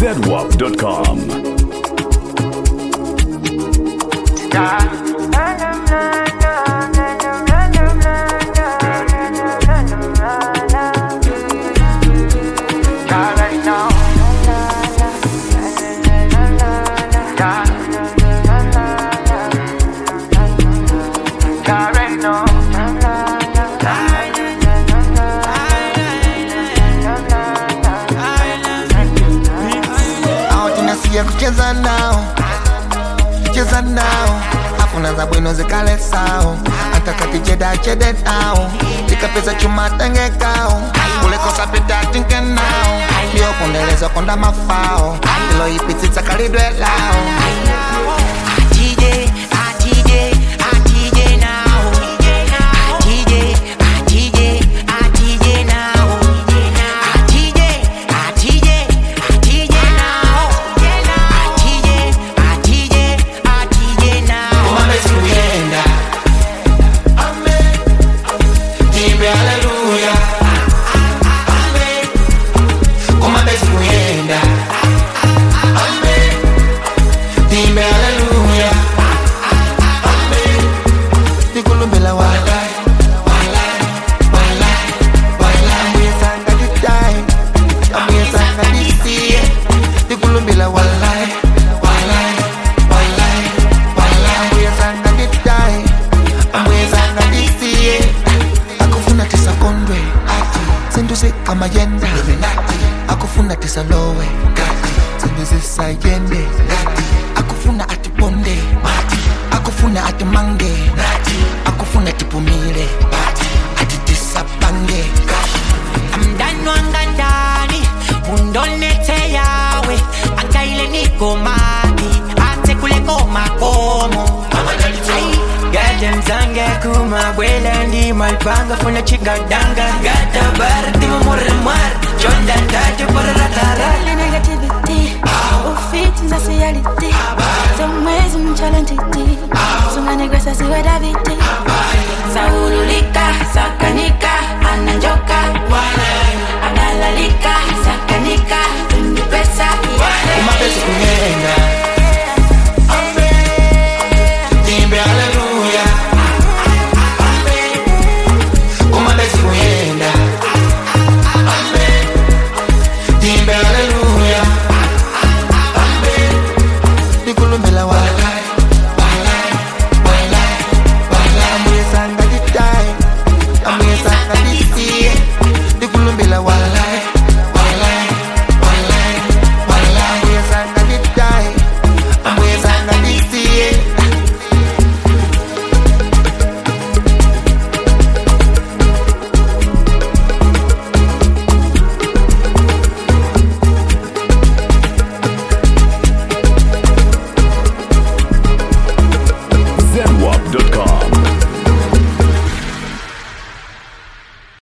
zedwap.com. Cheza nao afuna za bwino zikale sao atakati chede nao tikapeza chuma tenge kao kule kosa pita tinke nao yo pondeleza konda mafao ilo ipitita kalidwe lao Amayenda akufuna tisalowe sindize sayende akufuna atiponde akufuna atimange akufuna tipumile atitisapange amdanwa ngandani undonete yawe akaile niko maki ate kule koma komo gata mzanga kuma bwela ndi malpanga funa chigadanga gata barde